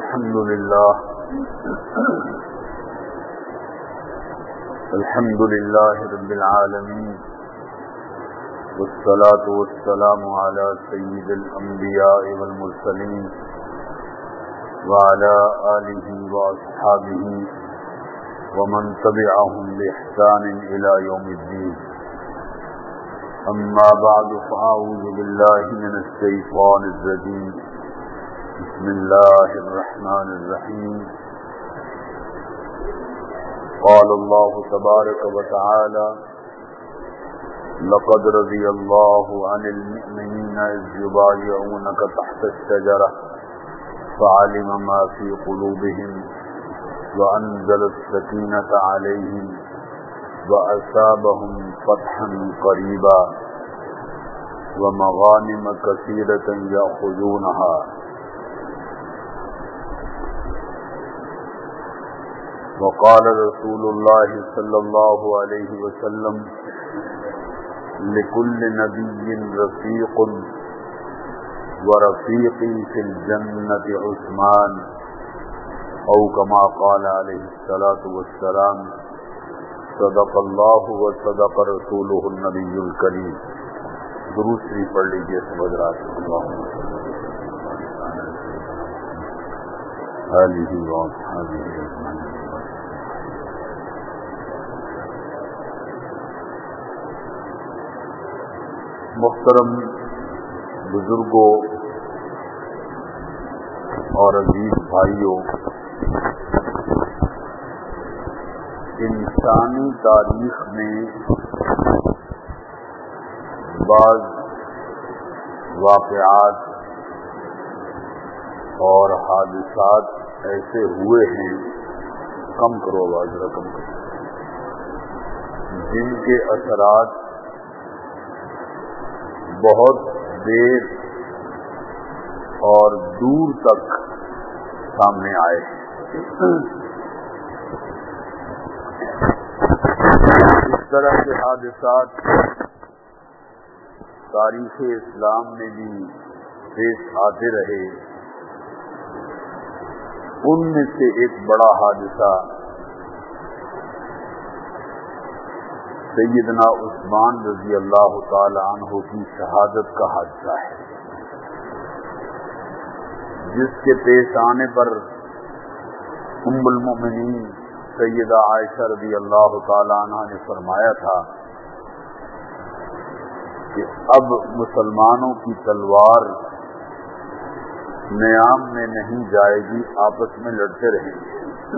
الحمد لله رب العالمين، والصلاة والسلام على سيد الأنبياء والمرسلين وعلى آله وأصحابه ومن تبعهم بإحسان إلى يوم الدين. أما بعد، فأعوذ بالله من الشيطان الرجيم. بسم الله الرحمن الرحيم. قال الله تبارك وتعالى: لقد رضي الله عن المؤمنين إذ يبايعونك تحت الشجرة فعلم ما في قلوبهم وأنزل السكينة عليهم وأصابهم فتحا قريبا ومغانم كثيرة يأخذونها. وقال رسول الله صلى الله عليه وسلم: لكل نبي رفيق ورفيقي في الجنة عثمان، أو كما قال عليه الصلاة والسلام: صدق الله وصدق رسوله النبي الكريم. درود شریف پڑھ لیجیے سب حضرات. آلہ وصحبہ اجمعین. محترم بزرگوں اور عزیز بھائیوں، انسانی تاریخ میں بعض واقعات اور حادثات ایسے ہوئے ہیں، کم کرو آواز ذرا کم کرو، جن کے اثرات بہت دیر اور دور تک سامنے آئے. اس طرح کے حادثات تاریخ اسلام میں بھی پیش آتے رہے. ان میں سے ایک بڑا حادثہ سیدنا عثمان رضی اللہ تعالی عنہ کی شہادت کا حادثہ ہے، جس کے پیش آنے پر ام المؤمنین سیدہ عائشہ رضی اللہ تعالی عنہ نے فرمایا تھا کہ اب مسلمانوں کی تلوار نیام میں نہیں جائے گی، آپس میں لڑتے رہیں گے.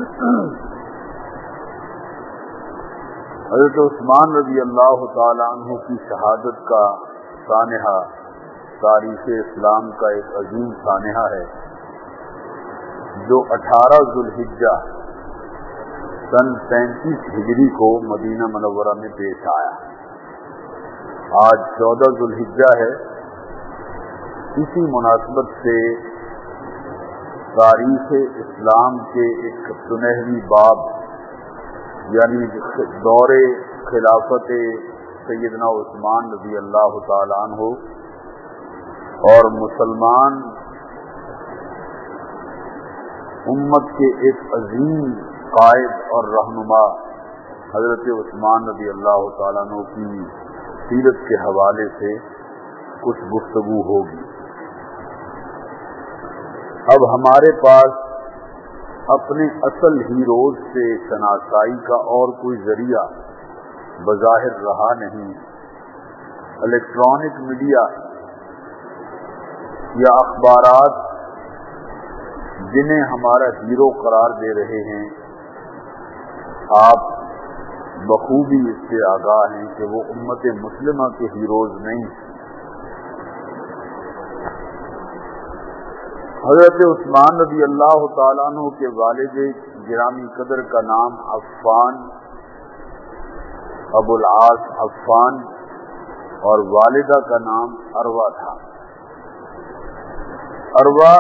حضرت عثمان رضی اللہ تعالی عنہ کی شہادت کا سانحہ تاریخ اسلام کا ایک عظیم سانحہ ہے، جو 18 ذوالحجہ سن 35 ہجری کو مدینہ منورہ میں پیش آیا. آج 14 ذوالحجہ ہے. اسی مناسبت سے تاریخ اسلام کے ایک سنہری باب، یعنی دور خلافت سیدنا عثمان رضی اللہ تعالی عنہ اور مسلمان امت کے ایک عظیم قائد اور رہنما حضرت عثمان رضی اللہ تعالی عنہ کی سیرت کے حوالے سے کچھ گفتگو ہوگی. اب ہمارے پاس اپنے اصل ہیروز سے شناسائی کا اور کوئی ذریعہ بظاہر رہا نہیں. الیکٹرانک میڈیا یا اخبارات جنہیں ہمارا ہیرو قرار دے رہے ہیں، آپ بخوبی اس سے آگاہ ہیں کہ وہ امت مسلمہ کے ہیروز نہیں. حضرت عثمان رضی اللہ تعالیٰ عنہ کے والد گرامی قدر کا نام عفان، ابو العاص عفان، اور والدہ کا نام عروہ تھا. عروہ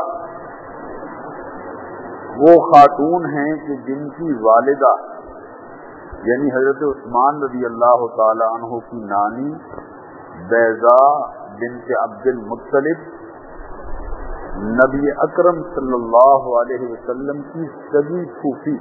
وہ خاتون ہیں کہ جن کی والدہ یعنی حضرت عثمان رضی اللہ تعالی عنہ کی نانی بیضاء بنت عبد المطلب نبی اکرم صلی اللہ علیہ وسلم کی سگی پھوپھی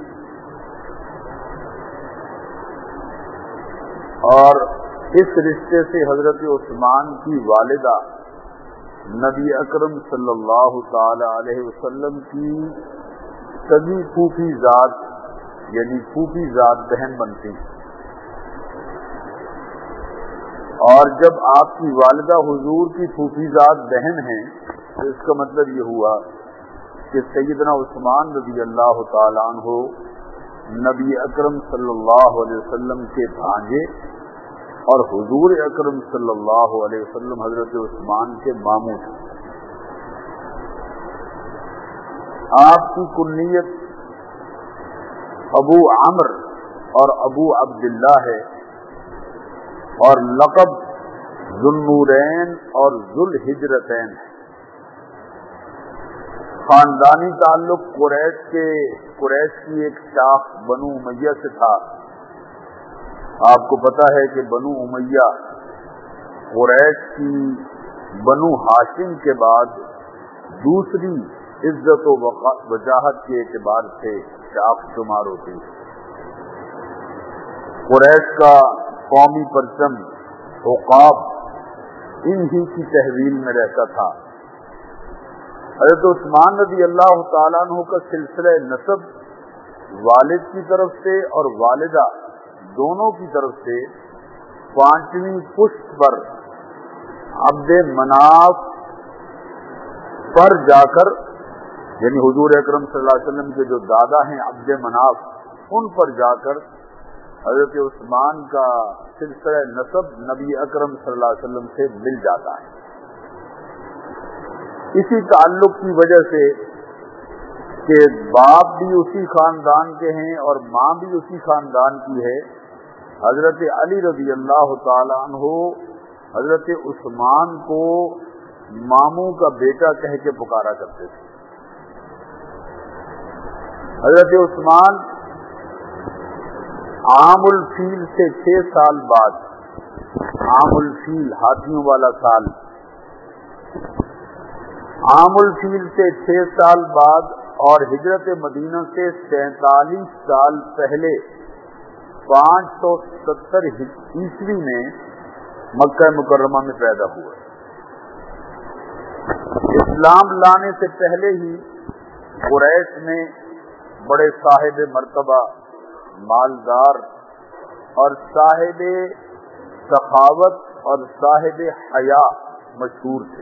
اور اس رشتے سے حضرت عثمان کی والدہ نبی اکرم صلی اللہ تعالی علیہ وسلم کی سگی پھوپھی ذات یعنی پھوپھی ذات بہن بنتی ہیں. اور جب آپ کی والدہ حضور کی پھوپھی ذات بہن ہیں تو اس کا مطلب یہ ہوا کہ سیدنا عثمان رضی اللہ تعالیٰ عنہ نبی اکرم صلی اللہ علیہ وسلم کے بھانجے اور حضور اکرم صلی اللہ علیہ وسلم حضرت عثمان کے ماموں تھے. آپ کی کنیت ابو عمرو اور ابو عبداللہ ہے اور لقب ذوالنورین اور ذوالہجرتین ہے. خاندانی تعلق قریش کی ایک شاخ بنو امیہ سے تھا. آپ کو پتا ہے کہ بنو امیہ قریش کی بنو ہاشم کے بعد دوسری عزت و وجاہت کے اعتبار سے شاخ شمار ہوتی ہے. قریش کا قومی پرچم عقاب انہی کی تحویل میں رہتا تھا. حضرت عثمان رضی اللہ تعالیٰ عنہ کا سلسلہ نسب والد کی طرف سے اور والدہ دونوں کی طرف سے 5ویں پشت پر عبد مناف پر جا کر یعنی حضور اکرم صلی اللہ علیہ وسلم کے جو دادا ہیں عبد مناف ان پر جا کر حضرت عثمان کا سلسلہ نسب نبی اکرم صلی اللہ علیہ وسلم سے مل جاتا ہے. اسی تعلق کی وجہ سے کہ باپ بھی اسی خاندان کے ہیں اور ماں بھی اسی خاندان کی ہے، حضرت علی رضی اللہ تعالی عنہ حضرت عثمان کو ماموں کا بیٹا کہہ کے پکارا کرتے تھے. حضرت عثمان عام الفیل سے 6 سال بعد، عام الفیل ہاتھیوں والا سال، عام الفیل سے 6 سال بعد اور ہجرت مدینہ سے 47 سال پہلے 570 عیسوی میں مکہ مکرمہ میں پیدا ہوا. اسلام لانے سے پہلے ہی قریش میں بڑے صاحب مرتبہ، مالدار اور صاحب سخاوت اور صاحب حیا مشہور تھے.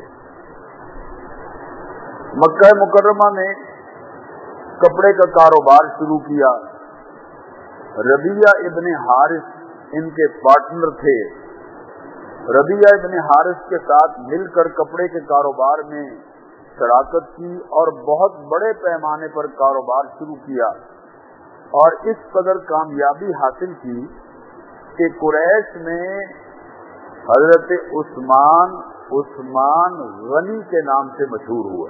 مکہ مکرمہ میں کپڑے کا کاروبار شروع کیا. ربیعہ ابن حارث ان کے پارٹنر تھے. ربیعہ ابن حارث کے ساتھ مل کر کپڑے کے کاروبار میں شراکت کی اور بہت بڑے پیمانے پر کاروبار شروع کیا اور اس قدر کامیابی حاصل کی کہ قریش میں حضرت عثمان غنی کے نام سے مشہور ہوئے.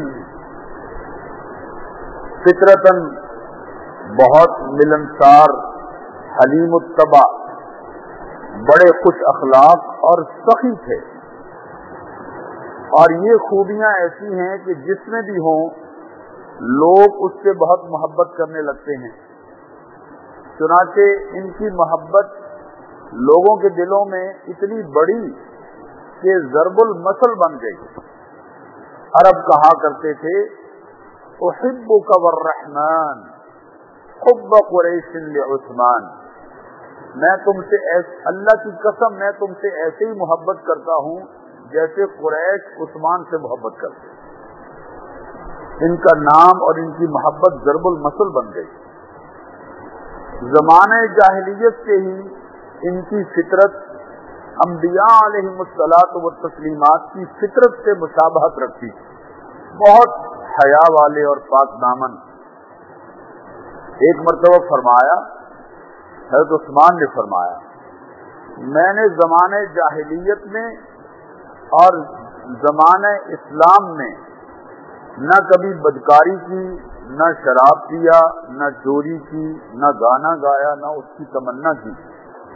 فطرتاً بہت ملنسار، حلیم الطبع، بڑے خوش اخلاق اور سخی تھے. اور یہ خوبیاں ایسی ہیں کہ جس میں بھی ہوں لوگ اس سے بہت محبت کرنے لگتے ہیں. چنانچہ ان کی محبت لوگوں کے دلوں میں اتنی بڑی کہ ضرب المثل بن گئی. عرب کہا کرتے تھے احبک والرحمن حب قریش لعثمان، میں تم سے اللہ کی قسم میں تم سے ایسے ہی محبت کرتا ہوں جیسے قریش عثمان سے محبت کرتے. ان کا نام اور ان کی محبت ضرب المثل بن گئی. زمانہ جاہلیت سے ہی ان کی فطرت انبیاء علیہم الصلاۃ والتسلیمات کی فطرت سے مشابہت رکھتی تھی. بہت حیا والے اور پاک دامن. ایک مرتبہ فرمایا، حضرت عثمان نے فرمایا، میں نے زمانہ جاہلیت میں اور زمانہ اسلام میں نہ کبھی بدکاری کی، نہ شراب پیا، نہ چوری کی، نہ گانا گایا، نہ اس کی تمنا کی.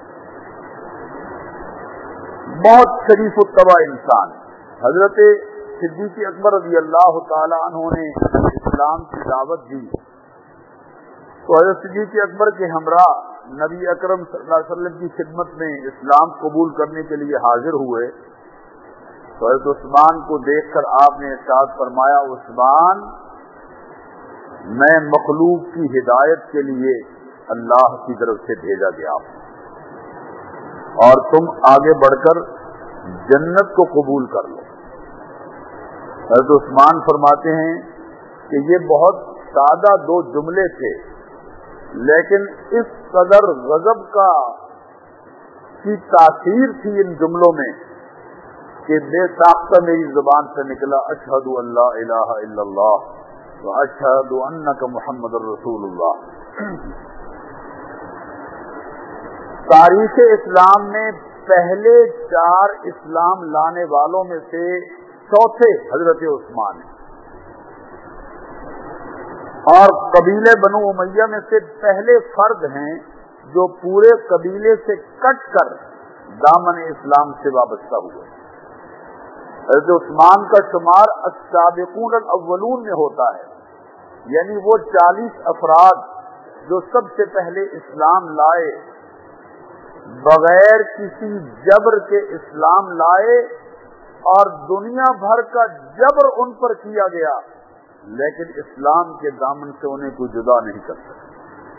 بہت شریف الطبع انسان. حضرت صدیق اکبر رضی اللہ تعالی عنہ نے اسلام کی دعوت دی تو حضرت صدیق اکبر کے ہمراہ نبی اکرم صلی اللہ علیہ وسلم کی خدمت میں اسلام قبول کرنے کے لیے حاضر ہوئے تو حضرت عثمان کو دیکھ کر آپ نے ارشاد فرمایا، عثمان، میں مخلوق کی ہدایت کے لیے اللہ کی طرف سے بھیجا گیا ہوں اور تم آگے بڑھ کر جنت کو قبول کر لو۔ حضرت عثمان فرماتے ہیں کہ یہ بہت سادہ دو جملے تھے، لیکن اس قدر غضب کی تاثیر تھی ان جملوں میں کہ بے ساختہ میری زبان سے نکلا، اشہد ان لا الہ الا اللہ و اشہد انک محمد رسول اللہ۔ تاریخ اسلام میں پہلے 4 اسلام لانے والوں میں سے چوتھے حضرت عثمان ہیں اور قبیلے بنو امیہ میں سے پہلے فرد ہیں جو پورے قبیلے سے کٹ کر دامن اسلام سے وابستہ ہوئے۔ حضرت عثمان کا شمار السابقون الاولون میں ہوتا ہے، یعنی وہ 40 افراد جو سب سے پہلے اسلام لائے، بغیر کسی جبر کے اسلام لائے اور دنیا بھر کا جبر ان پر کیا گیا، لیکن اسلام کے دامن سے انہیں کوئی جدا نہیں کر سکا۔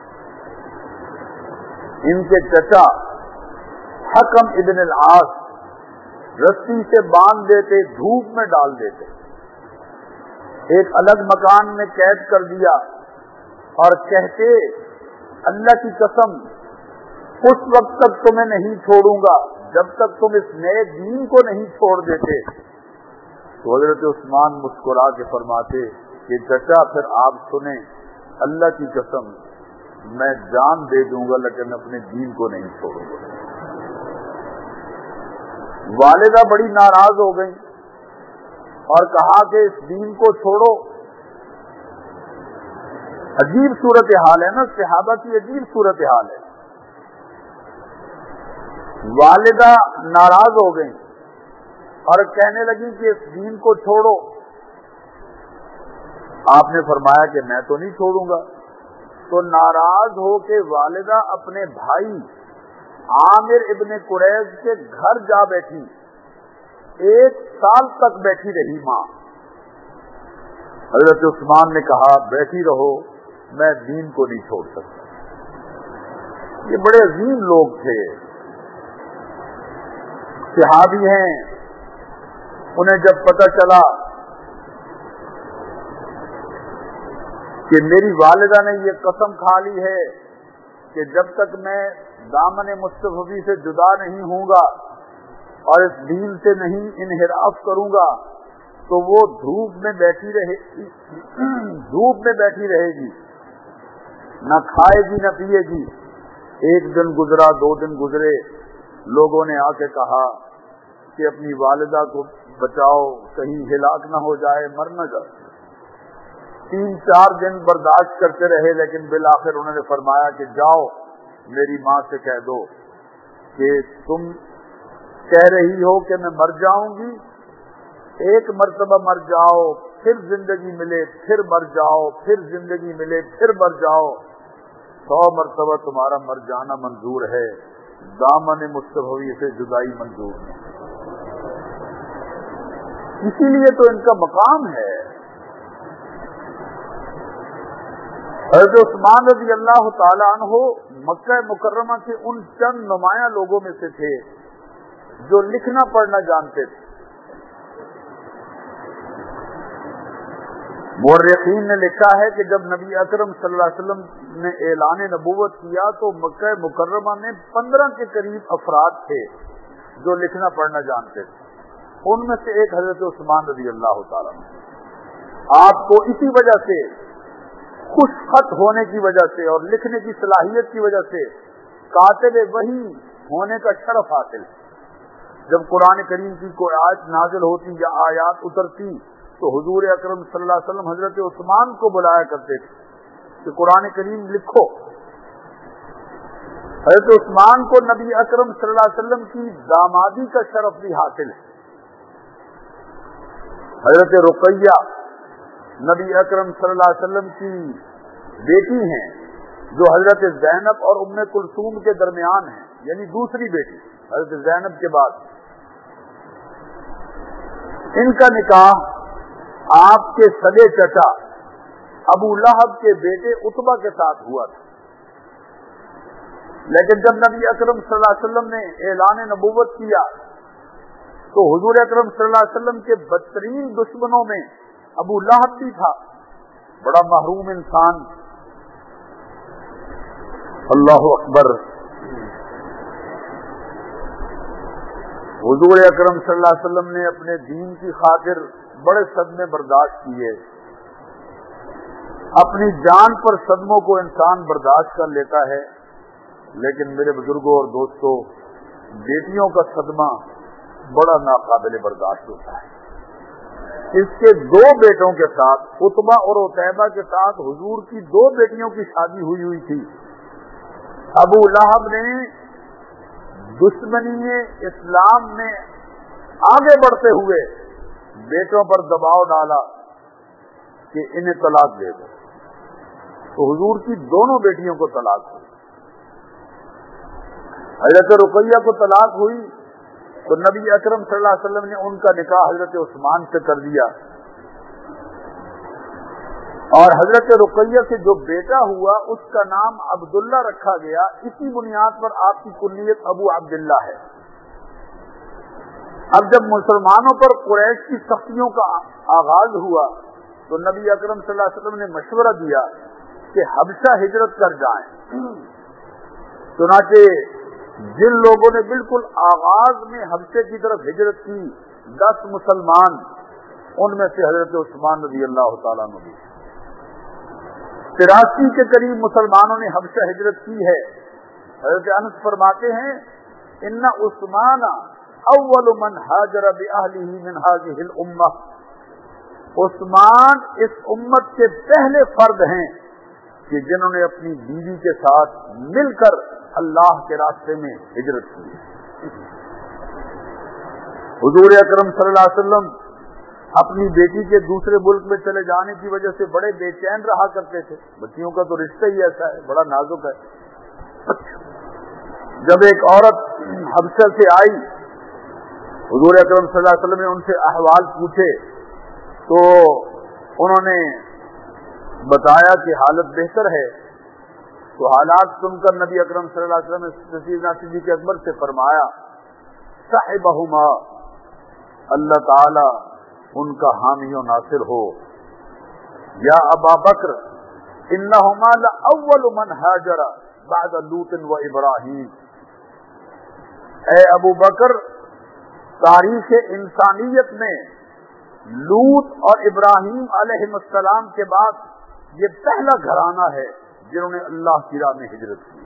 ان کے چچا حکم ابن العاص رسی سے باندھ دیتے، دھوپ میں ڈال دیتے، ایک الگ مکان میں قید کر دیا اور کہتے، اللہ کی قسم اس وقت تک تمہیں نہیں چھوڑوں گا جب تک تم اس نئے دین کو نہیں چھوڑ دیتے۔ تو حضرت عثمان مسکرا کے فرماتے کہ چچا پھر آپ سنیں، اللہ کی قسم میں جان دے دوں گا لیکن اپنے دین کو نہیں چھوڑوں گا۔ والدہ بڑی ناراض ہو گئی اور کہا کہ اس دین کو چھوڑو۔ عجیب صورتحال ہے نا، صحابہ کی عجیب صورتحال ہے۔ والدہ ناراض ہو گئی اور کہنے لگی کہ اس دین کو چھوڑو۔ آپ نے فرمایا کہ میں تو نہیں چھوڑوں گا۔ تو ناراض ہو کے والدہ اپنے بھائی عامر ابن قریظ کے گھر جا بیٹھی، 1 سال تک بیٹھی رہی ماں۔ حضرت عثمان نے کہا بیٹھی رہو، میں دین کو نہیں چھوڑ سکتا۔ یہ بڑے عظیم لوگ تھے، صحابی ہیں۔ انہیں جب پتہ چلا کہ میری والدہ نے یہ قسم کھا لی ہے کہ جب تک میں دامن مصطفی سے جدا نہیں ہوں گا اور اس دین سے نہیں انحراف کروں گا، تو وہ دھوپ میں بیٹھی رہے گی، نہ کھائے گی نہ پیے گی۔ 1 دن گزرا، 2 دن گزرے، لوگوں نے آ کے کہا کہ اپنی والدہ کو بچاؤ، کہیں ہلاک نہ ہو جائے، مر نہ جائے۔ 3-4 دن برداشت کرتے رہے، لیکن بالآخر انہوں نے فرمایا کہ جاؤ میری ماں سے کہہ دو کہ تم کہہ رہی ہو کہ میں مر جاؤں گی، 1 مرتبہ مر جاؤ، پھر زندگی ملے، پھر مر جاؤ، پھر زندگی ملے، پھر مر جاؤ، 100 مرتبہ تمہارا مر جانا منظور ہے، دامن مصطفی سے جدائی منظور نہیں۔ اسی لیے تو ان کا مقام ہے۔ حضرت عثمان رضی اللہ تعالی عنہ مکہ مکرمہ کے ان چند نمایاں لوگوں میں سے تھے جو لکھنا پڑھنا جانتے تھے۔ مورخین نے لکھا ہے کہ جب نبی اکرم صلی اللہ علیہ وسلم نے اعلان نبوت کیا تو مکہ مکرمہ میں 15 کے قریب افراد تھے جو لکھنا پڑھنا جانتے تھے۔ ان میں سے ایک حضرت عثمان رضی اللہ تعالیٰ عنہ۔ آپ کو اسی وجہ سے، خوش خط ہونے کی وجہ سے اور لکھنے کی صلاحیت کی وجہ سے کاتب وحی ہونے کا شرف حاصل ہے۔ جب قرآن کریم کی کوئی آیت نازل ہوتی یا آیات اترتی تو حضور اکرم صلی اللہ علیہ وسلم حضرت عثمان کو بلایا کرتے تھے کہ قرآن کریم لکھو۔ حضرت عثمان کو نبی اکرم صلی اللہ علیہ وسلم کی دامادی کا شرف بھی حاصل ہے۔ حضرت رقیہ نبی اکرم صلی اللہ علیہ وسلم کی بیٹی ہیں، جو حضرت زینب اور ام کلثوم کے درمیان ہیں، یعنی دوسری بیٹی حضرت زینب کے بعد۔ ان کا نکاح آپ کے سگے چچا ابو لہب کے بیٹے عتبہ کے ساتھ ہوا تھا، لیکن جب نبی اکرم صلی اللہ علیہ وسلم نے اعلان نبوت کیا تو حضور اکرم صلی اللہ علیہ وسلم کے بدترین دشمنوں میں ابو لہب بھی تھا، بڑا محروم انسان۔ اللہ اکبر۔ حضور اکرم صلی اللہ علیہ وسلم نے اپنے دین کی خاطر بڑے صدمے برداشت کیے۔ اپنی جان پر صدموں کو انسان برداشت کر لیتا ہے، لیکن میرے بزرگوں اور دوستوں، بیٹیوں کا صدمہ بڑا ناقابل برداشت ہوتا ہے۔ اس کے دو بیٹوں کے ساتھ، عتبہ اور عتیبہ کے ساتھ حضور کی دو بیٹیوں کی شادی ہوئی تھی۔ ابو لہب نے دشمنی اسلام میں آگے بڑھتے ہوئے بیٹوں پر دباؤ ڈالا کہ انہیں طلاق دے دو، تو حضور کی دونوں بیٹیوں کو طلاق ہوئی۔ حضرت رقیہ کو طلاق ہوئی تو نبی اکرم صلی اللہ علیہ وسلم نے ان کا نکاح حضرت عثمان سے کر دیا، اور حضرت رقیہ سے جو بیٹا ہوا اس کا نام عبداللہ رکھا گیا۔ اسی بنیاد پر آپ کی کنیت ابو عبداللہ ہے۔ اب جب مسلمانوں پر قریش کی سختیوں کا آغاز ہوا تو نبی اکرم صلی اللہ علیہ وسلم نے مشورہ دیا کہ حبشہ ہجرت کر جائیں۔ چنانچہ جن لوگوں نے بالکل آغاز میں حبشے کی طرف ہجرت کی 10 مسلمان، ان میں سے حضرت عثمان رضی اللہ تعالیٰ عنہ بھی۔ 83 کے قریب مسلمانوں نے حبشہ ہجرت کی ہے۔ حضرت انس فرماتے ہیں ان عثمان اول من ہاجر باہلہ من هذه الامہ، عثمان اس امت کے پہلے فرد ہیں کہ جنہوں نے اپنی بیوی کے ساتھ مل کر اللہ کے راستے میں ہجرت کی۔ حضور اکرم صلی اللہ علیہ وسلم اپنی بیٹی کے دوسرے ملک میں چلے جانے کی وجہ سے بڑے بے چین رہا کرتے تھے۔ بچیوں کا تو رشتہ ہی ایسا ہے، بڑا نازک ہے۔ جب ایک عورت حبشہ سے آئی، حضور اکرم صلی اللہ علیہ وسلم نے ان سے احوال پوچھے تو انہوں نے بتایا کہ حالت بہتر ہے۔ تو حالات سن کر نبی اکرم صلی اللہ علیہ وسلم نے سیدنا صدیق اکبر سے فرمایا صاحبہما، اللہ تعالی ان کا حامی و ناصر ہو، یا ابا بکر انہما لاول من ہاجر بعد لوط و ابراہیم، اے ابو بکر تاریخ انسانیت میں لوط اور ابراہیم علیہ السلام کے بعد یہ پہلا گھرانہ ہے جنہوں نے اللہ کی راہ میں ہجرت کی۔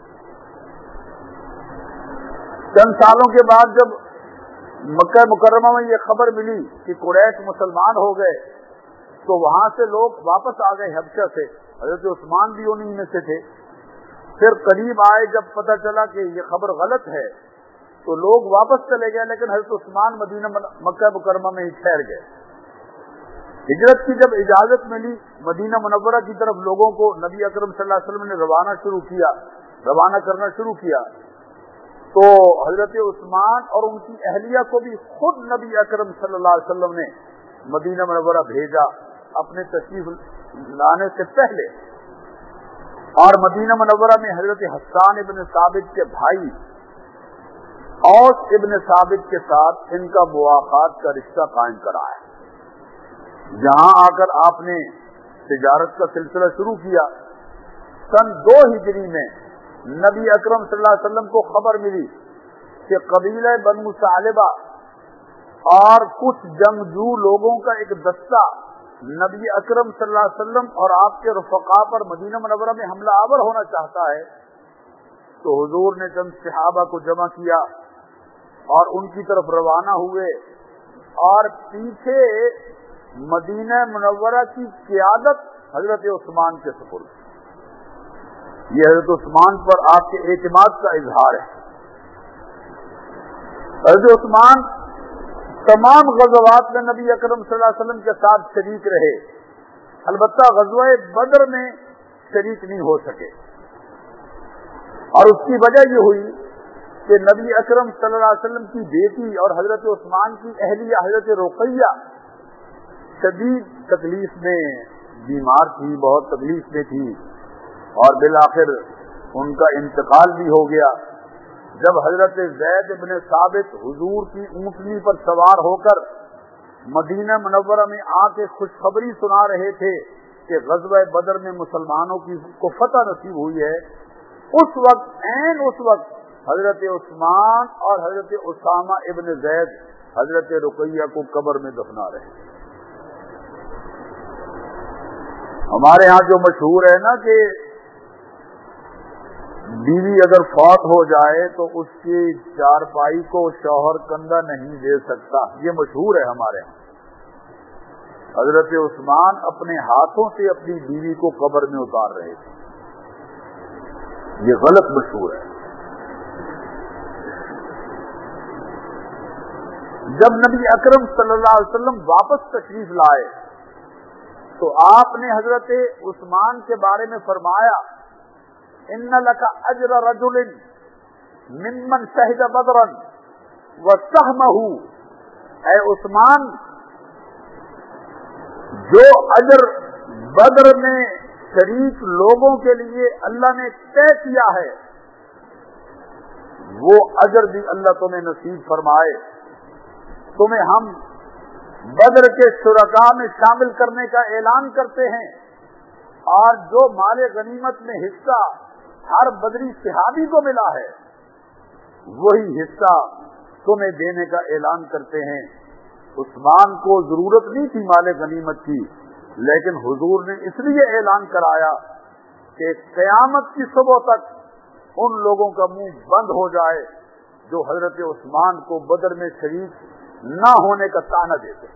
چند سالوں کے بعد جب مکہ مکرمہ میں یہ خبر ملی کہ قریش مسلمان ہو گئے تو وہاں سے لوگ واپس آ گئے حبشہ سے، حضرت عثمان بھی انہی میں سے تھے۔ پھر قریب آئے جب پتہ چلا کہ یہ خبر غلط ہے تو لوگ واپس چلے گئے، لیکن حضرت عثمان مکہ مکرمہ میں ہی ٹھہر گئے۔ ہجرت کی جب اجازت ملی مدینہ منورہ کی طرف لوگوں کو نبی اکرم صلی اللہ علیہ وسلم نے روانہ کرنا شروع کیا تو حضرت عثمان اور ان کی اہلیہ کو بھی خود نبی اکرم صلی اللہ علیہ وسلم نے مدینہ منورہ بھیجا اپنے تشریف لانے سے پہلے، اور مدینہ منورہ میں حضرت حسان ابن ثابت کے بھائی اوس ابن ثابت کے ساتھ ان کا مواخات کا رشتہ قائم کرایا۔ یہاں آ کر آپ نے تجارت کا سلسلہ شروع کیا۔ سن 2 ہجری میں نبی اکرم صلی اللہ علیہ وسلم کو خبر ملی کہ قبیلہ بنو ثعلبہ اور کچھ جنگجو لوگوں کا ایک دستہ نبی اکرم صلی اللہ علیہ وسلم اور آپ کے رفقا پر مدینہ منورہ میں حملہ آور ہونا چاہتا ہے۔ تو حضور نے چند صحابہ کو جمع کیا اور ان کی طرف روانہ ہوئے، اور پیچھے مدینہ منورہ کی قیادت حضرت عثمان کے سپرد۔ یہ حضرت عثمان پر آپ کے اعتماد کا اظہار ہے۔ حضرت عثمان तमाम गज़वात में नबी अकरम सल्लल्लाहु अलैहि वसल्लम के साथ शरीक रहे, अलबत्ता ग़ज़वा बदर में शरीक नहीं हो सके। और उसकी वजह ये हुई कि नबी अकरम सल्लल्लाहु अलैहि वसल्लम की बेटी और हजरत उस्मान की अहलिया हजरत रुक़ैया शदीद तकलीफ में बीमार थी, बहुत तकलीफ में थी, और बिलाखिर उनका इंतकाल भी हो गया। जब हजरत ज़ैद इब्न साबित हुजूर की ऊँटनी पर सवार होकर मदीना मुनव्वरा में आके खुशखबरी सुना रहे थे कि ग़ज़वा बदर में मुसलमानों को फतह नसीब हुई है, उस वक्त हजरत उस्मान और हजरत उसामा इब्न ज़ैद हजरत रुक़ैया को कब्र में दफना रहे। हमारे यहाँ जो मशहूर है ना कि बीवी अगर फौत हो जाए तो उसकी चारपाई को शौहर कंधा नहीं दे सकता, ये मशहूर है हमारे यहाँ। हजरत उस्मान अपने हाथों से अपनी बीवी को कब्र में उतार रहे थे, ये गलत मशहूर है। जब नबी अकरम सल्लल्लाहु अलैहि वसल्लम वापस तशरीफ लाए तो आपने हजरत उस्मान के बारे में फरमाया, इन्ना लका अजर रजुलिन मिम्मन शहिद बदरन व सहमहु, ऐ उस्मान जो अजर बदर में शरीक लोगों के लिए अल्लाह ने तय किया है वो अजर भी अल्लाह तुम्हें नसीब फरमाए। तुम्हें हम बदर के शुरका में शामिल करने का ऐलान करते हैं, और जो माले गनीमत में हिस्सा हर बदरी सहाबी को मिला है वही हिस्सा तुम्हें देने का ऐलान करते हैं। उस्मान को जरूरत नहीं थी माले गनीमत की, लेकिन हुजूर ने इसलिए ऐलान कराया कि क़यामत की सुबह तक उन लोगों का मुंह बंद हो जाए जो हजरत उस्मान को बदर में शरीक ना होने का ताना देते।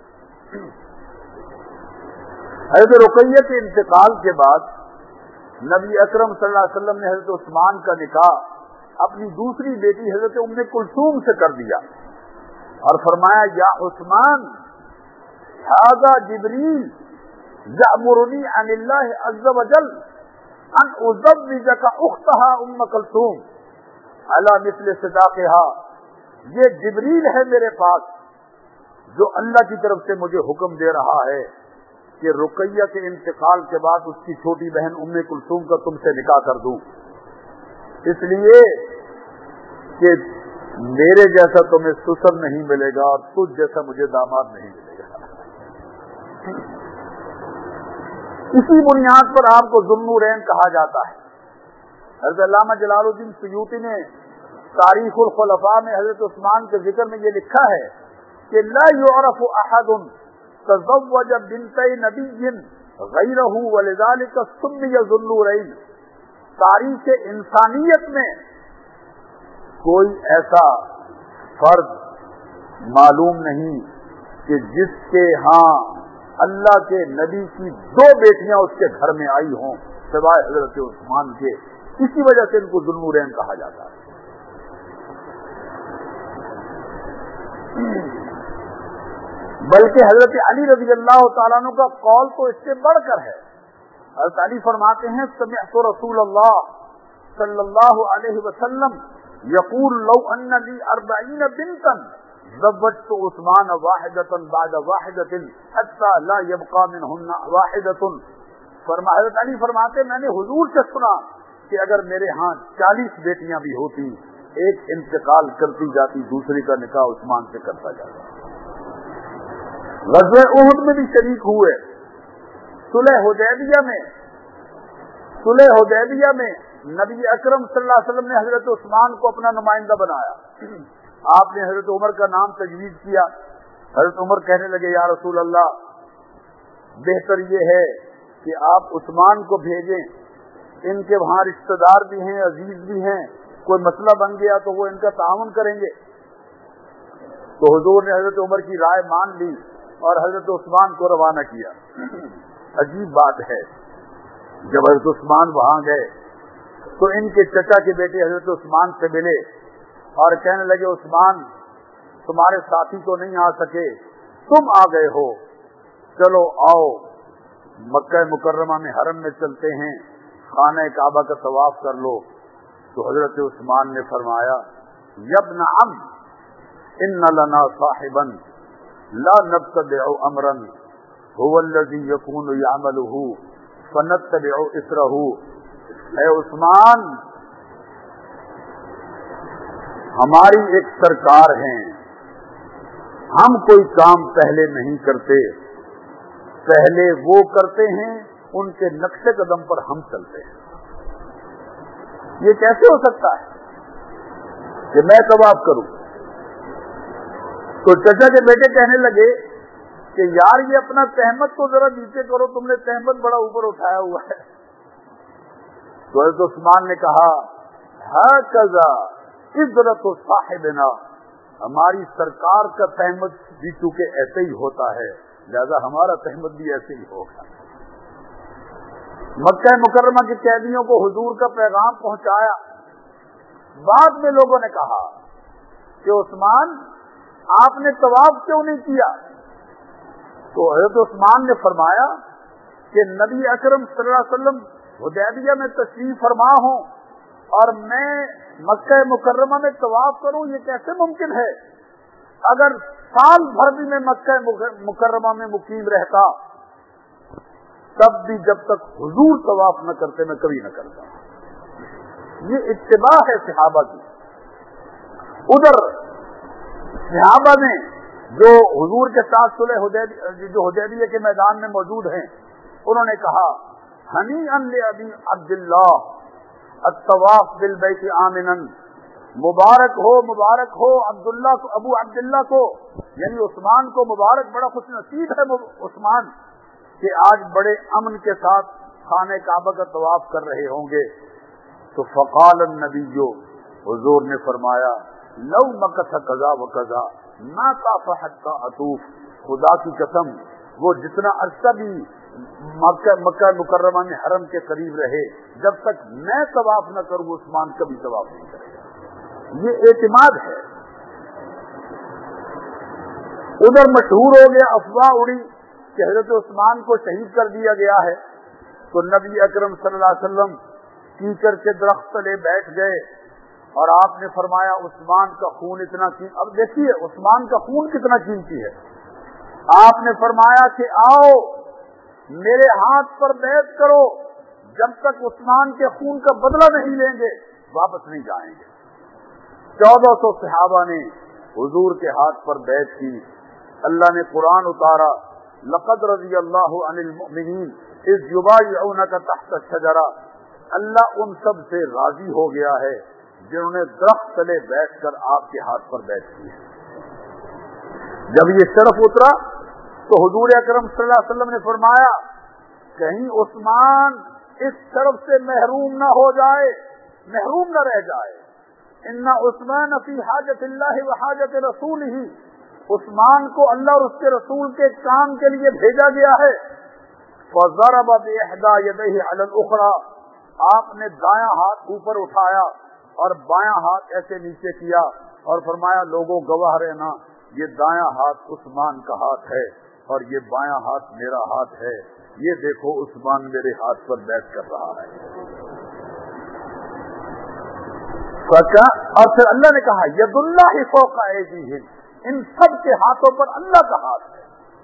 हजरत रुक़ैया के इंतकाल के बाद नबी अकरम सल्लल्लाहु अलैहि वसल्लम ने हजरत उस्मान का निकाह अपनी दूसरी बेटी हजरत उम्मे कुलसूम से कर दिया और फरमाया, या उस्मान हाज़ा जिब्रील यअमुरुनी अनिल्लाहि अज़्ज़ व जल अन उज़व्विजका उख्तहा उम्म कुलसूम अला मिस्ल सदाक़िहा, ये जिब्रील है मेरे पास जो अल्लाह की तरफ से मुझे हुक्म दे रहा है कि रुक़ैया के इंतकाल के बाद उसकी छोटी बहन उम्मे कुलसूम का तुमसे निकाह कर दूं, इसलिए कि मेरे जैसा तुम्हें ससुर नहीं मिलेगा और तुझ जैसा मुझे दामाद नहीं मिलेगा। इसी बुनियाद पर आपको ज़ुन्नूरैन कहा जाता है। हज़रत अल्लामा जलालुद्दीन सुयूती ने तारीख़ुल खुलफ़ा में हज़रत उस्मान के जिक्र में ये लिखा है कि ला युअरफ़ु अहदुन तज़व्वज बिन्तै नबिय्यिन गैरहु वलिज़ालिका सुम्मिय ज़ुन्नूरैन। तारीख़ इंसानियत में कोई ऐसा फर्द मालूम नहीं कि जिसके यहाँ अल्लाह के नबी की दो बेटियां उसके घर में आई हों सिवाय हजरत उस्मान के। इसी वजह से इनको ज़ुन्नूरैन कहा जाता है। बल्कि हजरत अली रज़ी अल्लाह तआला अन्हु का कौल तो इससे बढ़कर है। हजरत अली फरमाते हैं, समिअतु रसूलल्लाह सल्लल्लाहु अलैहि वसल्लम यक़ूल लौ अन्न ली 40 बिन्तन ज़व्वजतु उस्मान वाहिदतन बाद वाहिदतिन हत्ता ला यबका मिनहुन्ना वाहिदतुन। हजरत अली फरमाते, मैंने हुजूर से सुना कि अगर मेरे यहाँ 40 बेटियां भी होती, एक इंतकाल करती जाती, दूसरी का निकाह उस्मान से करता जाता। ग़ज़वा उहद में भी शरीक हुए। सुलह हुदैबिया में नबी अकरम सल्लल्लाहु अलैहि वसल्लम ने हजरत उस्मान को अपना नुमाइंदा बनाया। आपने हजरत उमर का नाम तजवीज़ किया। हजरत उमर कहने लगे, या रसूल अल्लाह, बेहतर ये है कि आप उस्मान को भेजें, इनके वहाँ रिश्तेदार भी हैं, अजीज भी हैं, कोई मसला बन गया तो वो इनका ताउन करेंगे। तो हुजूर ने हजरत उमर की राय मान ली और हजरत उस्मान को रवाना किया। अजीब बात है, जब हजरत उस्मान वहां गए तो इनके चचा के बेटे हजरत उस्मान से मिले और कहने लगे, उस्मान تمہارے ساتھی تو نہیں آ سکے، تم آ گئے ہو، چلو آؤ مکہ مکرمہ میں حرم میں چلتے ہیں، خانہ کعبہ کا طواف کر لو۔ تو حضرت عثمان نے فرمایا یا ابن عم ان لنا صاحبا لا نتبع امرا هو الذي يكون يعمله فنتبع اثره۔ اے عثمان، ہماری ایک سرکار ہیں، ہم کوئی کام پہلے نہیں کرتے، پہلے وہ کرتے ہیں، ان کے نقش قدم پر ہم چلتے ہیں۔ یہ کیسے ہو سکتا ہے کہ میں طواف کروں؟ تو چچا کے بیٹے کہنے لگے کہ یار یہ اپنا تہمت کو ذرا نیچے کرو، تم نے تہمت بڑا اوپر اٹھایا ہوا ہے۔ تو حضرت عثمان نے کہا ہکذا عزرت صاحبنا، ہماری سرکار کا تہمت بھی چونکہ ایسے ہی ہوتا ہے، لہذا ہمارا تہمت بھی ایسے ہی ہوگا۔ مکہ مکرمہ کے قیدیوں کو حضور کا پیغام پہنچایا۔ بعد میں لوگوں نے کہا کہ عثمان آپ نے طواف کیوں نہیں کیا؟ تو حضرت عثمان نے فرمایا کہ نبی اکرم صلی اللہ علیہ وسلم حدیبیہ میں تشریف فرما ہوں اور میں مکہ مکرمہ میں طواف کروں، یہ کیسے ممکن ہے؟ اگر سال بھر بھی میں مکہ مکرمہ میں مقیم رہتا تب بھی جب تک حضور طواف نہ کرتے میں کبھی نہ کرتا۔ یہ اتباع ہے صحابہ کی۔ ادھر صحابہ نے جو حضور کے ساتھ صلح حدیبیہ کے میدان میں موجود ہیں، انہوں نے کہا ہنیئا لأبی عبداللہ الطواف بالبیت آمنا، مبارک ہو عبداللہ کو، ابو عبداللہ کو، یعنی عثمان کو مبارک، بڑا خوش نصیب ہے عثمان کہ آج بڑے امن کے ساتھ خانہ کعبہ کا طواف کر رہے ہوں گے۔ تو فقال النبی، حضور نے فرمایا لو مکث کذا و کذا ما طاف حتى اطوف، خدا کی قسم وہ جتنا عرصہ بھی مکہ مکرمہ میں حرم کے قریب رہے، جب تک میں طواف نہ کروں عثمان کبھی طواف نہیں کرے گا۔ یہ اعتماد ہے۔ ادھر مشہور ہو گیا، افواہ اڑی کہ حضرت عثمان کو شہید کر دیا گیا ہے، تو نبی اکرم صلی اللہ علیہ وسلم کیچڑ کے درخت تلے بیٹھ گئے اور آپ نے فرمایا عثمان کا خون اتنا قیمتی، اب دیکھیے عثمان کا خون کتنا قیمتی ہے۔ آپ نے فرمایا کہ آؤ میرے ہاتھ پر بیعت کرو، جب تک عثمان کے خون کا بدلہ نہیں لیں گے واپس نہیں جائیں گے۔ 1400 صحابہ نے حضور کے ہاتھ پر بیعت کی۔ اللہ نے قرآن اتارا لقد رضی اللہ عن المؤمنین اذ یبایعونک تحت الشجرہ، اللہ ان سب سے راضی ہو گیا ہے جنہوں نے درخت تلے بیٹھ کر آپ کے ہاتھ پر بیعت کی ہے۔ جب یہ شرف اترا تو حضور اکرم صلی اللہ علیہ وسلم نے فرمایا کہیں عثمان اس شرف سے محروم نہ ہو جائے، محروم نہ رہ جائے۔ ان عثمان فی حاجت اللہ و حاجت رسولہ، عثمان کو اللہ اور اس کے رسول کے کام کے لیے بھیجا گیا ہے۔ فضرب باحدى يديه على الاخرى، آپ نے دایاں ہاتھ اوپر اٹھایا اور بایاں ہاتھ ایسے نیچے کیا اور فرمایا لوگوں گواہ رہنا، یہ دایاں ہاتھ عثمان کا ہاتھ ہے اور یہ بایاں ہاتھ میرا ہاتھ ہے، یہ دیکھو عثمان میرے ہاتھ پر بیعت کر رہا ہے۔ اور پھر اللہ نے کہا ید اللہ فوق ایدیہم، ان سب کے ہاتھوں پر اللہ کا ہاتھ ہے۔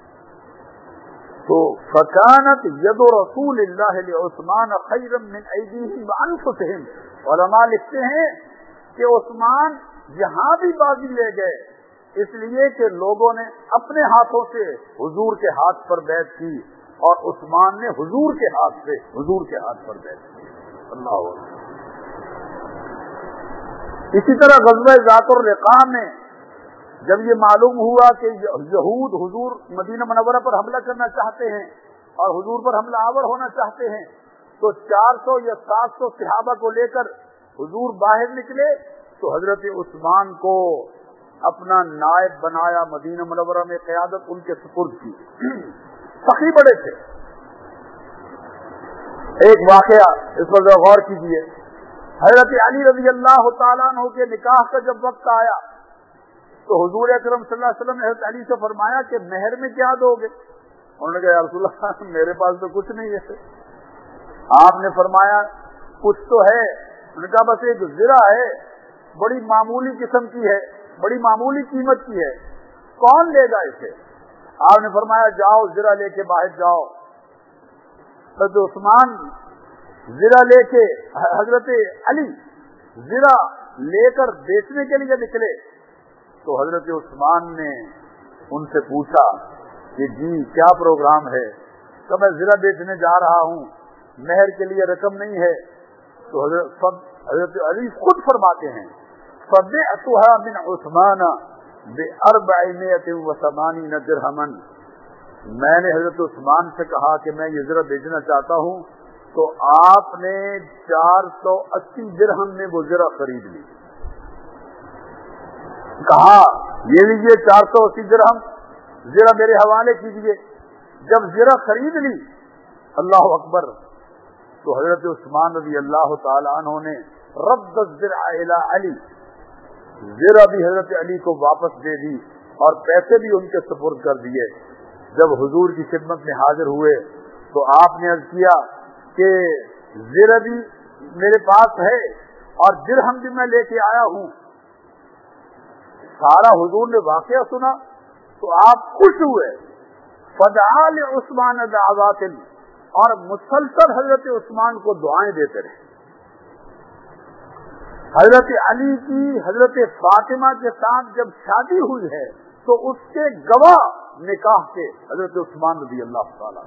تو فکانت ید رسول اللہ لعثمان خیرا من ایدیہم وانفسہم، علماء لکھتے ہیں کہ عثمان جہاں بھی بازی لے گئے اس لیے کہ لوگوں نے اپنے ہاتھوں سے حضور کے ہاتھ پر بیعت کی اور عثمان نے حضور کے ہاتھ پر بیعت کی۔ اللہ اکبر۔ اسی طرح غزوہ ذات الرقاع میں جب یہ معلوم ہوا کہ یہود حضور مدینہ منورہ پر حملہ کرنا چاہتے ہیں اور حضور پر حملہ آور ہونا چاہتے ہیں، تو 400 یا 700 صحابہ کو لے کر حضور باہر نکلے تو حضرت عثمان کو اپنا نائب بنایا، مدینہ منورہ میں قیادت ان کے سپرد کی۔ سخی بڑے تھے۔ ایک واقعہ اس پر غور کیجیے، حضرت علی رضی اللہ تعالیٰ عنہ کے نکاح کا جب وقت آیا تو حضور اکرم صلی اللہ علیہ وسلم نے حضرت علی سے فرمایا کہ مہر میں کیا دو گے؟ انہوں نے کہا یا رسول اللہ میرے پاس تو کچھ نہیں ہے. آپ نے فرمایا کچھ تو ہے. انہوں نے کہا بس ایک زرہ ہے, بڑی معمولی قسم کی ہے, بڑی معمولی قیمت کی ہے, کون لے گا اسے؟ آپ نے فرمایا جاؤ زرہ لے کے باہر جاؤ. حضرت عثمان زرہ لے کے, حضرت علی زرہ لے کر بیچنے کے لیے نکلے تو حضرت عثمان نے ان سے پوچھا کہ جی کیا پروگرام ہے؟ کہ میں زرہ بیچنے جا رہا ہوں, مہر کے لیے رقم نہیں ہے. تو حضرت علی خود فرماتے ہیں فَبِعْتُهَا مِنْ عُثْمَانَ بِأَرْبَعِمِائَةٍ دِرْهَمًا. میں نے حضرت عثمان سے کہا کہ میں یہ زرہ بیچنا چاہتا ہوں, تو آپ نے 480 درہم میں وہ زرہ خرید لی. کہا یہ لیجیے 480 درہم زرہ میرے حوالے کیجیے. جب زرہ خرید لی, اللہ اکبر, تو حضرت عثمان رضی اللہ تعالی عنہ نے رد الزرع الی علی, زرہ بھی حضرت علی کو واپس دے دی اور پیسے بھی ان کے سپرد کر دیے. جب حضور کی خدمت میں حاضر ہوئے تو آپ نے عرض کیا کہ زرہ بھی میرے پاس ہے اور درہم بھی میں لے کے آیا ہوں. سارا حضور نے واقعہ سنا تو آپ خوش ہوئے. فدعا لعثمان دعوات, اور مسلسل حضرت عثمان کو دعائیں دیتے رہے. حضرت علی کی حضرت فاطمہ کے ساتھ جب شادی ہوئی ہے تو اس کے گواہ نکاح کے حضرت عثمان رضی اللہ تعالیٰ.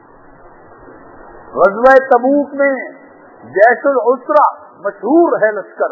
غزوہ تبوک میں جیش العسرہ مشہور ہے لشکر.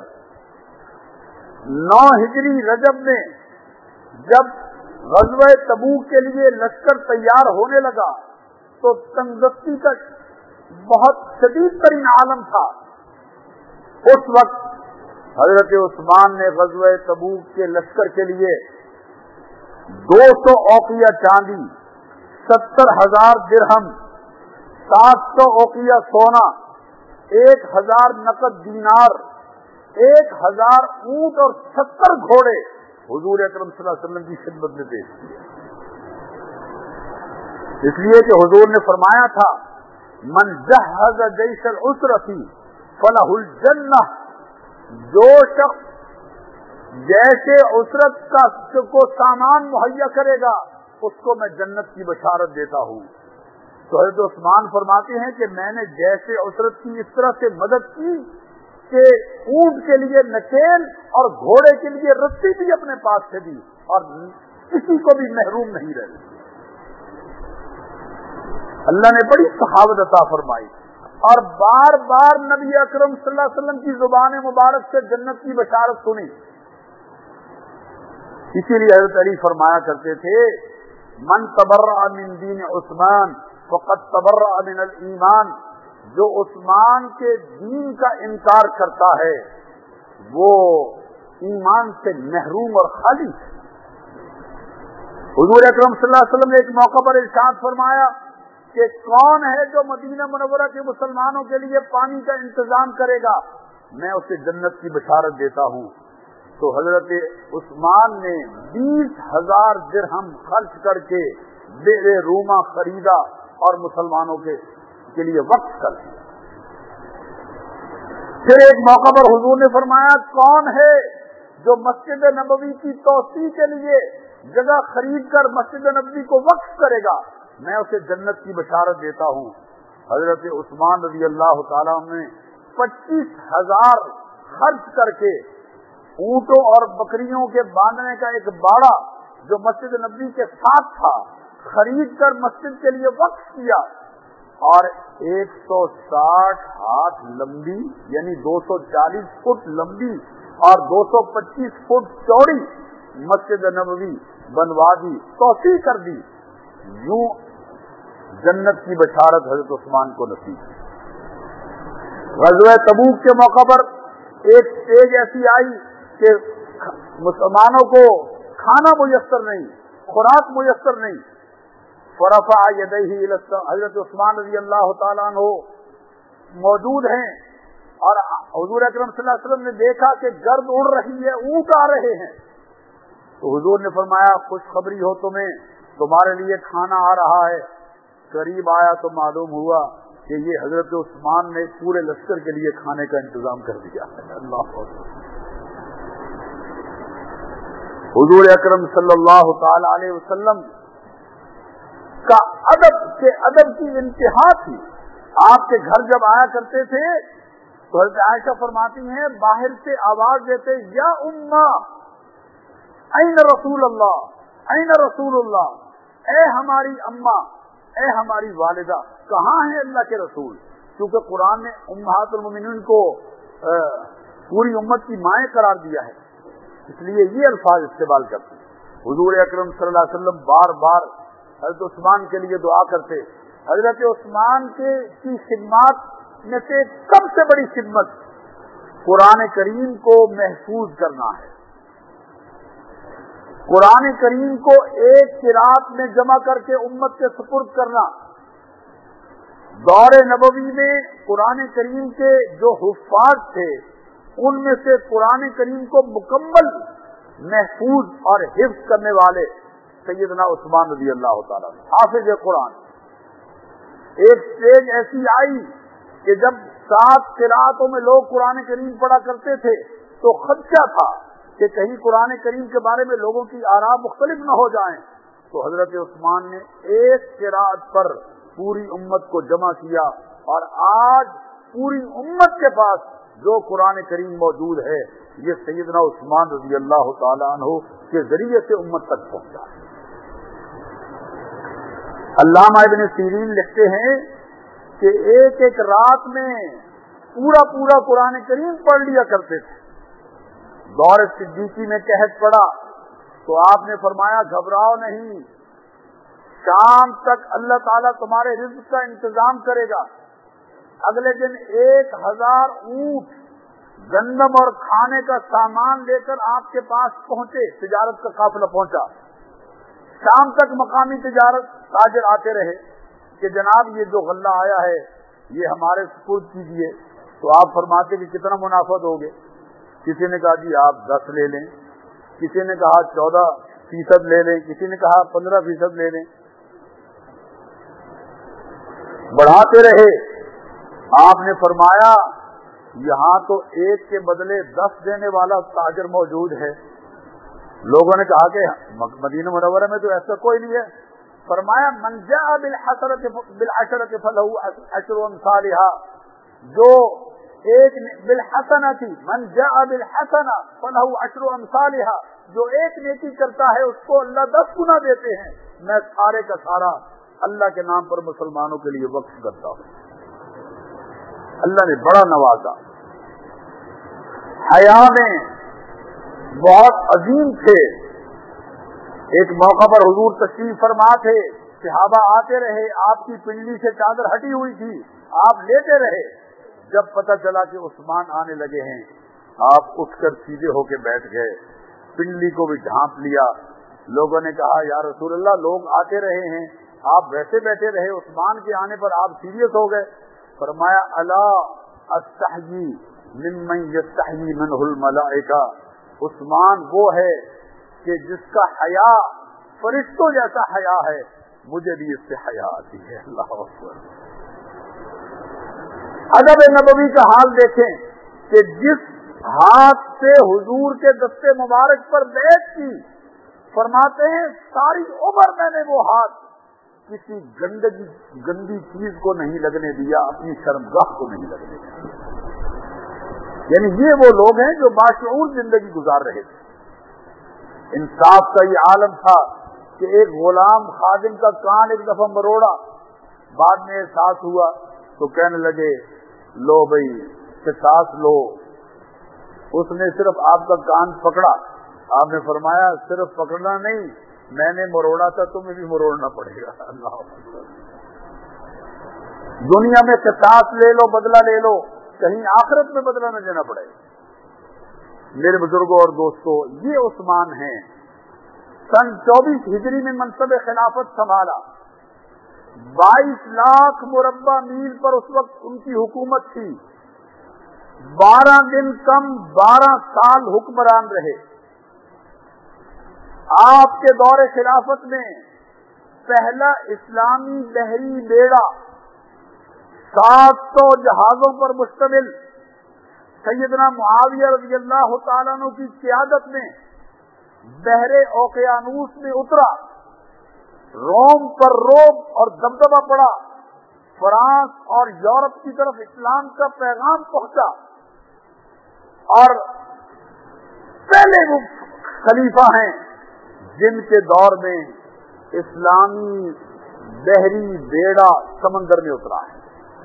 9 ہجری رجب میں جب غزوہ تبوک کے لیے لشکر تیار ہونے لگا تو تنگدستی کا بہت شدید ترین عالم تھا. اس وقت حضرت عثمان نے غزوہ تبوک کے لشکر کے لیے 200 اوقیہ چاندی, 70,000 درہم, 700 اوقیہ سونا, 1,000 نقد دینار, 1,000 اونٹ اور 70 گھوڑے حضور اکرم صلی اللہ علیہ وسلم کی خدمت میں پیش کیے. اس لیے کہ حضور نے فرمایا تھا من جہز جیش العسرۃ فلہ الجنہ, جو شخص جیسے عسرت کو سامان مہیا کرے گا اس کو میں جنت کی بشارت دیتا ہوں. تو حضرت عثمان فرماتے ہیں کہ میں نے جیسے عسرت کی اس طرح سے مدد کی کہ اونٹ کے لیے نکیل اور گھوڑے کے لیے رسی بھی اپنے پاس سے دی اور کسی کو بھی محروم نہیں رہے. اللہ نے بڑی سخاوت عطا فرمائی اور بار بار نبی اکرم صلی اللہ علیہ وسلم کی زبان مبارک سے جنت کی بشارت سنی. اسی لیے حضرت علی فرمایا کرتے تھے من تبرأ من دین عثمان فقد تبرأ من الایمان, جو عثمان کے دین کا انکار کرتا ہے وہ ایمان سے محروم اور خالی ہے. حضور اکرم صلی اللہ علیہ وسلم نے ایک موقع پر ارشاد فرمایا کہ کون ہے جو مدینہ منورہ کے مسلمانوں کے لیے پانی کا انتظام کرے گا, میں اسے جنت کی بشارت دیتا ہوں. تو حضرت عثمان نے 20,000 درہم خرچ کر کے بئر روما خریدا اور مسلمانوں کے لیے وقف کر دیا. پھر ایک موقع پر حضور نے فرمایا کون ہے جو مسجد نبوی کی توسیع کے لیے جگہ خرید کر مسجد نبوی کو وقف کرے گا, میں اسے جنت کی بشارت دیتا ہوں. حضرت عثمان رضی اللہ تعالیٰ نے 25,000 خرچ کر کے اونٹوں اور بکریوں کے باندھنے کا ایک باڑا جو مسجد نبوی کے ساتھ تھا خرید کر مسجد کے لیے وقف کیا اور 160 ہاتھ لمبی یعنی 240 فٹ لمبی اور 225 فٹ چوڑی مسجد نبوی بنوا دی, توسیع کر دی. یوں جنت کی بشارت حضرت عثمان کو نصیب. غزوہ تبوک کے موقع پر ایک سٹیج ایسی آئی کہ مسلمانوں کو کھانا میسر نہیں, خوراک میسر نہیں. فرفع یدیہ الی السماء, حضرت عثمان رضی اللہ تعالیٰ عنہ موجود ہیں اور حضور اکرم صلی اللہ علیہ وسلم نے دیکھا کہ گرد اڑ رہی ہے, اونٹ آ رہے ہیں. تو حضور نے فرمایا خوشخبری ہو تمہیں، تمہارے لیے کھانا آ رہا ہے۔ قریب آیا تو معلوم ہوا کہ یہ حضرت عثمان نے پورے لشکر کے لیے کھانے کا انتظام کر دیا ہے۔ اللہ اکبر۔ حضور اکرم صلی اللہ تعالی علیہ وسلم کا ادب کی انتہا تھی۔ آپ کے گھر جب آیا کرتے تھے تو حضرت عائشہ فرماتی ہیں باہر سے آواز دیتے یا اماں این رسول اللہ، این رسول اللہ، اے ہماری اماں، اے ہماری والدہ، کہاں ہیں اللہ کے رسول؟ کیونکہ قرآن نے امہات المومنین کو پوری امت کی مائیں قرار دیا ہے، اس لیے یہ الفاظ استعمال کرتے ہیں۔ حضور اکرم صلی اللہ علیہ وسلم بار بار حضرت عثمان کے لیے دعا کرتے۔ حضرت عثمان کی خدمات میں سے سب سے بڑی خدمت قرآن کریم کو محفوظ کرنا ہے۔ قرآن کریم کو ایک قرات میں جمع کر کے امت کے سپرد کرنا۔ دور نبوی میں قرآن کریم کے جو حفاظ تھے ان میں سے قرآن کریم کو مکمل محفوظ اور حفظ کرنے والے سیدنا عثمان رضی اللہ تعالیٰ حافظ قرآن۔ ایک سٹیج ایسی آئی کہ جب 7 قراتوں میں لوگ قرآن کریم پڑھا کرتے تھے تو خدشہ تھا کہ کہیں قرآن کریم کے بارے میں لوگوں کی آراء مختلف نہ ہو جائیں، تو حضرت عثمان نے ایک قرات پر پوری امت کو جمع کیا، اور آج پوری امت کے پاس جو قرآن کریم موجود ہے یہ سیدنا عثمان رضی اللہ تعالیٰ عنہ کے ذریعے سے امت تک پہنچا ہے۔ علامہ ابن سیرین لکھتے ہیں کہ ایک ایک رات میں پورا قرآن کریم پڑھ لیا کرتے تھے۔ دور صدیقی میں قحط پڑا تو آپ نے فرمایا گھبراؤ نہیں، شام تک اللہ تعالیٰ تمہارے رزق کا انتظام کرے گا۔ اگلے دن 1000 اونٹ گندم اور کھانے کا سامان لے کر آپ کے پاس پہنچے، تجارت کا قافلہ پہنچا۔ شام تک مقامی تاجر آتے رہے کہ جناب یہ جو غلہ آیا ہے یہ ہمارے سپرد کیجیے، تو آپ فرماتے کہ کتنا منافع دو گے؟ کسی نے کہا جی آپ 10 لے لیں، کسی نے کہا 14% لے لیں، کسی نے کہا 15% لے لیں۔ بڑھاتے رہے، آپ نے فرمایا یہاں تو ایک کے بدلے 10 دینے والا تاجر موجود ہے۔ لوگوں نے کہا کہ مدینہ منورہ میں تو ایسا کوئی نہیں ہے۔ فرمایا من جاء بالعشرة فله 10 امثالها، جو ایک بالحسنہ تھی، من جاء بالحسنہ فله 10 امثالها، جو ایک نیکی کرتا ہے اس کو اللہ 10 گنا دیتے ہیں۔ میں سارے کا سارا اللہ کے نام پر مسلمانوں کے لیے وقف کرتا ہوں۔ اللہ نے بڑا نوازا۔ حیا میں بہت عظیم تھے۔ ایک موقع پر حضور تشریف فرما تھے، صحابہ آتے رہے، آپ کی پنڈلی سے چادر ہٹی ہوئی تھی، آپ لیتے رہے۔ جب پتہ چلا کہ عثمان آنے لگے ہیں، آپ اٹھ کر سیدھے ہو کے بیٹھ گئے، پنڈلی کو بھی ڈھانپ لیا۔ لوگوں نے کہا یا رسول اللہ لوگ آتے رہے ہیں، آپ ویسے بیٹھے رہے، عثمان کے آنے پر آپ سیریس ہو گئے۔ فرمایا الا استحیی ممن یستحیی منہ الملائکہ، عثمان وہ ہے کہ جس کا حیا فرشتوں جیسا حیا ہے، مجھے بھی اس سے حیا آتی ہے۔ اللہ اکبر۔ ادب نبوی کا حال دیکھیں کہ جس ہاتھ سے حضور کے دستے مبارک پر بیعت کی، فرماتے ہیں ساری عمر میں نے وہ ہاتھ کسی گندی چیز کو نہیں لگنے دیا، اپنی شرمگاہ کو نہیں لگنے دیا۔ یعنی یہ وہ لوگ ہیں جو باشعور زندگی گزار رہے تھے۔ انصاف کا یہ عالم تھا کہ ایک غلام خادم کا کان ایک دفعہ مروڑا، بعد میں احساس ہوا تو کہنے لگے لو بھائی قصاص لو۔ اس نے صرف آپ کا کان پکڑا، آپ نے فرمایا صرف پکڑنا نہیں، میں نے مروڑا تھا تمہیں بھی مروڑنا پڑے گا۔ اللہ اکبر۔ دنیا میں قصاص لے لو، بدلہ لے لو، کہیں آخرت میں بدلہ نہ دینا پڑے۔ میرے بزرگوں اور دوستوں، یہ عثمان ہیں۔ سن 24 ہجری میں منصب خلافت سنبھالا، 22 لاکھ مربع میل پر اس وقت ان کی حکومت تھی، 12 دن کم 12 سال حکمران رہے۔ آپ کے دور خلافت میں پہلا اسلامی بحری بیڑا 700 جہازوں پر مشتمل سیدنا معاویہ رضی اللہ تعالیٰ عنہ کی قیادت میں بحر اوقیانوس میں اترا. روم پر روم اور دبدبہ پڑا. فرانس اور یورپ کی طرف اسلام کا پیغام پہنچا اور پہلے وہ خلیفہ ہیں جن کے دور میں اسلامی بحری بیڑا سمندر میں اترا ہے.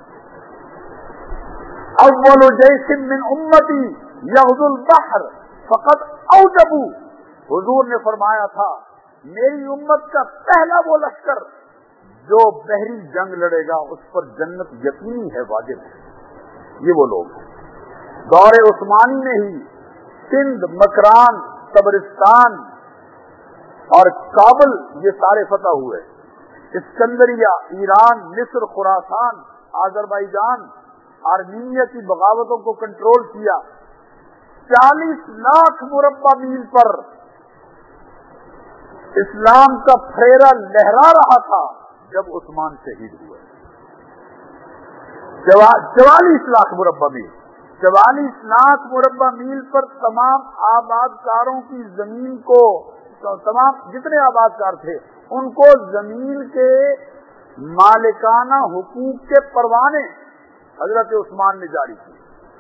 اول جیش من امتی یغزو البحر فقد اوجبوا، حضور نے فرمایا تھا میری امت کا پہلا وہ لشکر جو بحری جنگ لڑے گا اس پر جنت یقینی ہے، واجب ہے. یہ وہ لوگ ہیں. دور عثمانی میں ہی سندھ، مکران، طبرستان اور کابل یہ سارے فتح ہوئے. اسکندریہ، ایران، مصر، خراسان، آذربائیجان، آرمینیا کی بغاوتوں کو کنٹرول کیا. 40 لاکھ مربع میل پر اسلام کا پھریرا لہرا رہا تھا جب عثمان شہید ہوئے. 44 لاکھ مربع میل، 44 لاکھ مربع میل پر تمام آبادکاروں کی زمین کو، تمام جتنے آبادکار تھے ان کو زمین کے مالکانہ حقوق کے پروانے حضرت عثمان نے جاری کیے.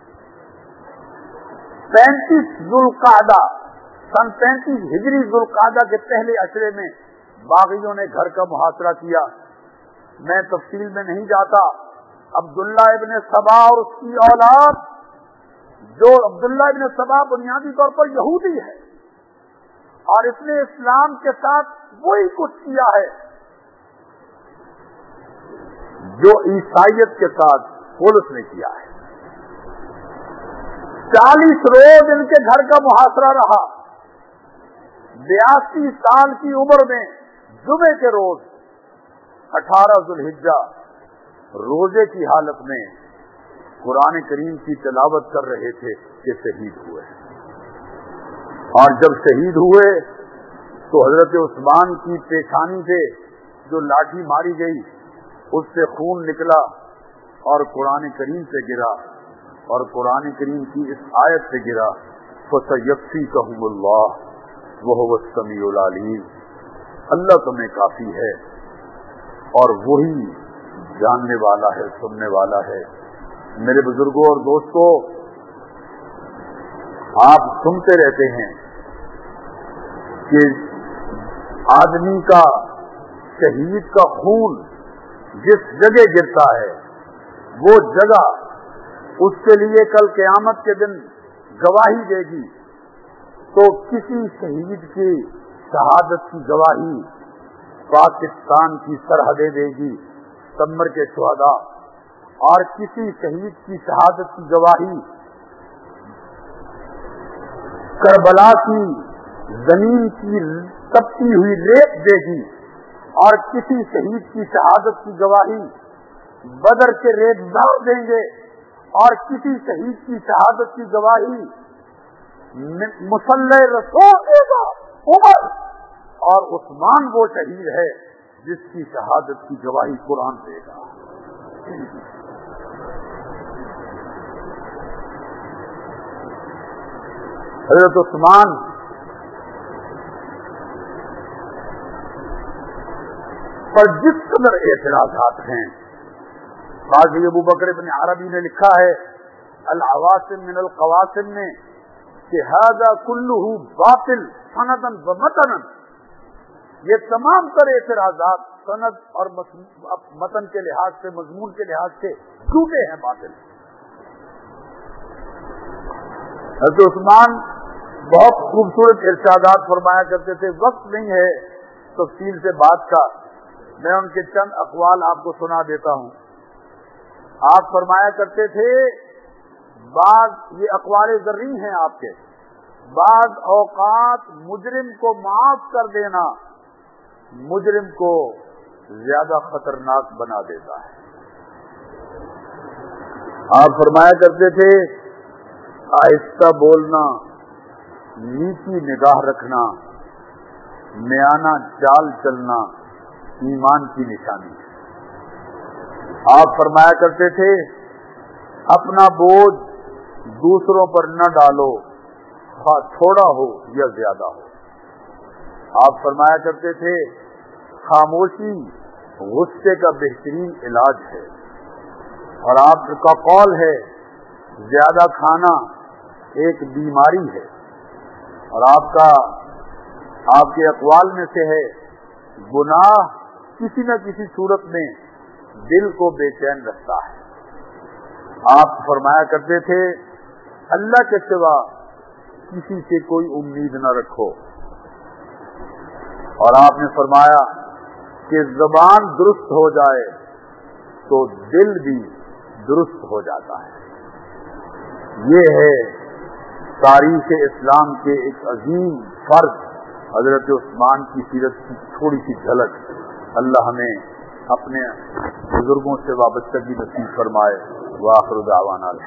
35 ذوالقعدہ، سن 35 ہجری ذوالقعدہ کے پہلے عشرے میں باغیوں نے گھر کا محاصرہ کیا. میں تفصیل میں نہیں جاتا. عبداللہ ابن سبا اور اس کی اولاد، جو عبداللہ ابن سبا بنیادی طور پر یہودی ہے اور اس نے اسلام کے ساتھ وہی کچھ کیا ہے جو عیسائیت کے ساتھ پولس نے کیا ہے. 40 روز ان کے گھر کا محاصرہ رہا. 82 سال کی عمر میں جمعے کے روز 18 ذوالحجہ روزے کی حالت میں قرآن کریم کی تلاوت کر رہے تھے کہ شہید ہوئے. اور جب شہید ہوئے تو حضرت عثمان کی پیشانی سے جو لاٹھی ماری گئی اس سے خون نکلا اور قرآن کریم سے گرا، اور قرآن کریم کی اس آیت سے گرا فَسَيَكْفِيكَهُمُ اللَّهُ وَهُوَ السَّمِيعُ الْعَلِيمُ. اللہ تمہیں کافی ہے اور وہی جاننے والا ہے، سننے والا ہے. میرے بزرگوں اور دوستوں، آپ سنتے رہتے ہیں کہ آدمی کا، شہید کا خون جس جگہ گرتا ہے وہ جگہ اس کے لیے کل قیامت کے دن گواہی دے گی. تو کسی شہید کی شہادت کی گواہی پاکستان کی سرحدیں دے گی، سمر کے شہداء، اور کسی شہید کی شہادت کی گواہی کربلا کی زمین کی تپتی ہوئی ریت دے گی، اور کسی شہید کی شہادت کی گواہی بدر کے ریت دار دیں گے، اور کسی شہید کی شہادت کی گواہی مسلح رسول دے گا عمر. اور عثمان وہ شہید ہے جس کی شہادت کی گواہی قرآن دے گا. حضرت عثمان پر جس قدر اعتراضات ہیں، قاضی ابو بکر بن عربی نے لکھا ہے العواصم من القواسم میں کہ ھذا کلہ باطل سندًا و متنًا، یہ تمام تر اعتراضات سند اور متن کے لحاظ سے، مضمون کے لحاظ سے جھوٹے ہیں، باطل. حضرت عثمان بہت خوبصورت ارشادات فرمایا کرتے تھے. وقت نہیں ہے تفصیل سے بات کا، میں ان کے چند اقوال آپ کو سنا دیتا ہوں. آپ فرمایا کرتے تھے، بعض یہ اقوال ذرعی ہیں آپ کے، بعض اوقات مجرم کو معاف کر دینا مجرم کو زیادہ خطرناک بنا دیتا ہے. آپ فرمایا کرتے تھے آہستہ بولنا، نیچی نگاہ رکھنا میانہ چال چلنا ایمان کی نشانی ہے۔ آپ فرمایا کرتے تھے اپنا بوجھ دوسروں پر نہ ڈالو، خواہ تھوڑا ہو یا زیادہ ہو۔ آپ فرمایا کرتے تھے خاموشی غصے کا بہترین علاج ہے، اور آپ کا قول ہے زیادہ کھانا ایک بیماری ہے، اور آپ کے اقوال میں سے ہے گناہ کسی نہ کسی صورت میں دل کو بے چین رکھتا ہے۔ آپ فرمایا کرتے تھے اللہ کے سوا کسی سے کوئی امید نہ رکھو، اور آپ نے فرمایا کہ زبان درست ہو جائے تو دل بھی درست ہو جاتا ہے۔ یہ ہے تاریخ اسلام کے ایک عظیم فرد حضرت عثمان کی سیرت کی تھوڑی سی جھلک۔ اللہ ہمیں اپنے بزرگوں سے وابستگی نصیب فرمائے۔ وآخر دعوانا